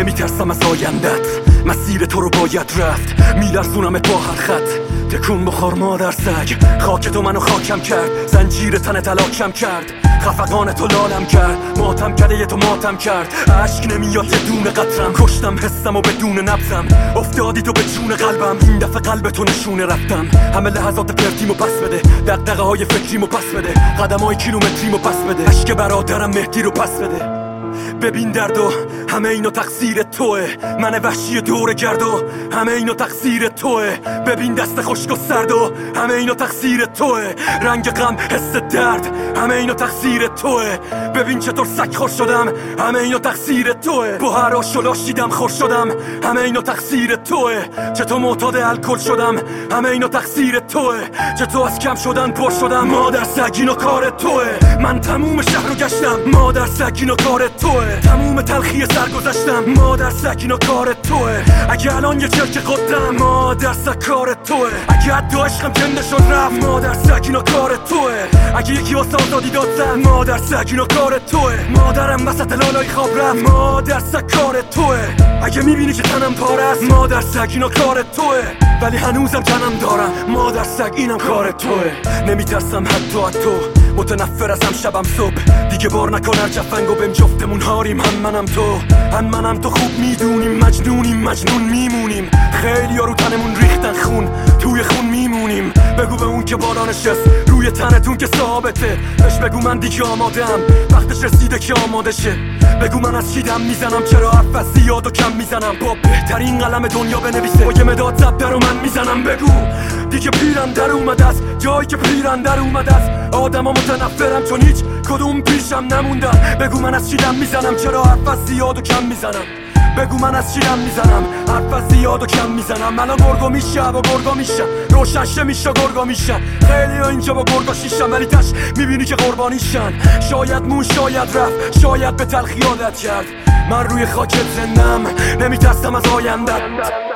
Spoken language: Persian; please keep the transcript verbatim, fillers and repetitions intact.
نمیترسم از آیندت، مسیر تو رو باید رفت، میلرزونمت با هر خط. تکون بخور مادر سگ، خاک تو منو خاکم کرد، زنجیر تنت هلاکم کرد، خفقان تو لالم کرد، ماتم کده تو ماتم کرد. عشق نمیاد یه دونه قطرم، کشتم حسم و بدون نبضم، افتادی تو به جون قلبم، این دفعه قلب تو نشونه رفتم. همه لحظات پرتیمو پس بده، دغدغه های فکریمو پس بده، قدم های کیلومتریمو پس بده، عشق برادرم مهدی رو پس بده. ببین دردو همه اینو تقصیر توه، من وحشی دور گردو همه اینو تقصیر توه. ببین دست خشک و سردو همه اینو تقصیر توه، رنگ غم حس درد همه اینو تقصیر توه. ببین چطور سگ خور شدم همه اینو تقصیر توه، با هر آشولاش دیدم خور شدم همه اینو تقصیر توه. چطور معتاد الکل شدم همه اینو تقصیر توه، چطور از کم شدن پر شدم مادر سگ اینو کار توه. من تموم شهر رو گشتم مادر سگ اینو کار توه، تموم تلخی سر گذشتم مادر سگ اینو کار توه. اگه الان یه چرک قدم مادر سگ کار توه، اگه حتی عشقم جنده شد رفت مادر سگ اینو کار توه، اگه یکی واسه آزادی داد زن مادر سگ اینو کار توه. مادرم وسط لالای خواب رفت مادر سگ کار توه، اگه میبینی که تنم پاره است مادر سگ اینو کار توه، ولی هنوزم جنم دارم مادر سگ اینم کار توه. نمیترسم حتی از تو، متنفر ازم شبم صبح، دیگه بار نکن هر جفنگو بهم جفتمون هاریم، هم منم تو هم منم تو خوب میدونیم، مجنونیم مجنون میمونیم، خیلی ها رو تنمون ریختن خون توی خون میمونیم. بگو به اون که بالا نشست روی تنتون که ثابته، بهش بگو من دیگه آمادم وقتش رسیده که آماده شه. بگو من از چی دم میزنم، چرا حرف از زیاد و کم میزنم، با بهترین قلم دنیا بنویسه با یه مداد زبده رو من میزنم. بگو دیگه پیرم در اومده است، جایی که پیرم در اومده است، آدما متنفرم چون هیچ کدوم پیشم نموندن. بگو من از چی دم میزنم، چرا حرف از زیاد و کم میزنم. بگو من از چی دم میزنم، حرف از زیاد و کم میزنم. الان گرگو میشه با گرگا میشم، روشنشه میشه گرگا میشم. خیلی ها اینجا با گرگا شیشم، ولی تش میبینی که قربانیشن. شاید مون شاید رفت، شاید به تلخی عادت کرد. من روی خاکت زندم، نمیترسم از آیندت.